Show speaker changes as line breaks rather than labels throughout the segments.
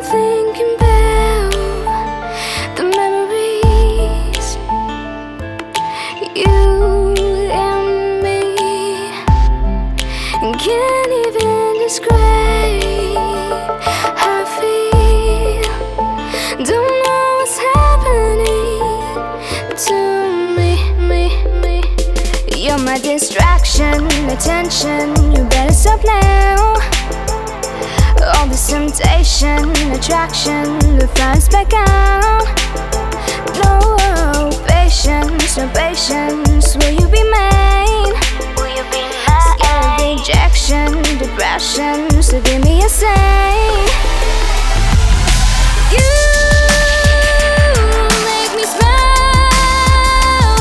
thinking about the memories, you and me. Can't even describe how I feel. Don't know what's happening to me. You're my distraction, attention. You better stop now. All this temptation, attraction, the fire's back out. No patience, no patience. Will you be mine?
Will you be mine?
Scared of rejection, depression, so give me a sign. You make me smile,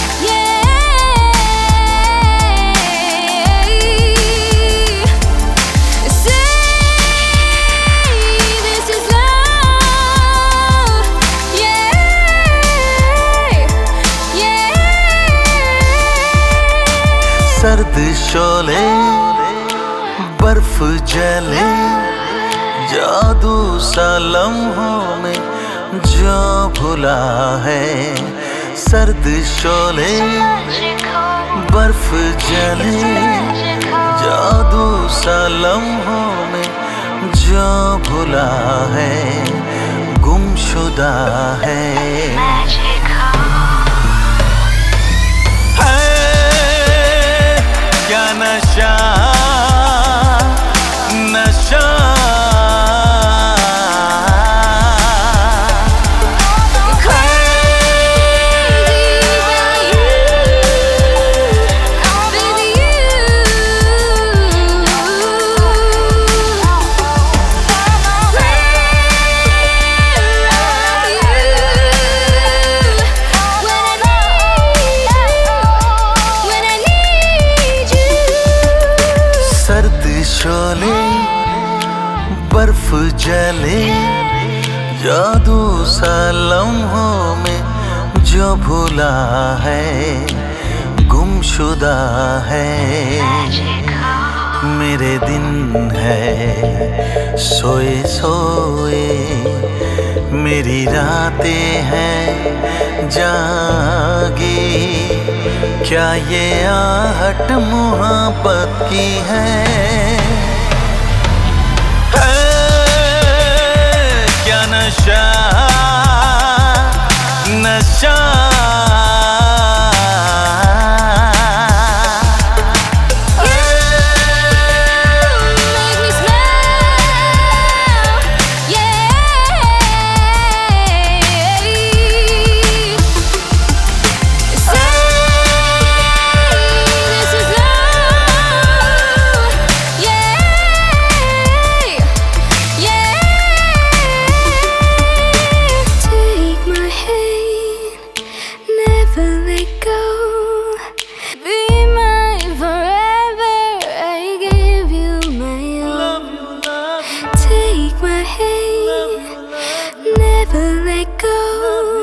yeah. Say this is love, yeah.
सर्द शोले बर्फ जले, जादू सा लम्हों में जो भुला है। सर्द शोले बर्फ जले, जादू सा लम्हों में जो भुला है, गुमशुदा है। क्या नशा नशा शोले बर्फ जले, जादू सा लम्हों में जो भुला है, गुमशुदा है। मेरे दिन है सोए सोए, मेरी रातें हैं जागी। क्या ये आहट मोहब्बत की है? क्या नशा नशा
Never let go.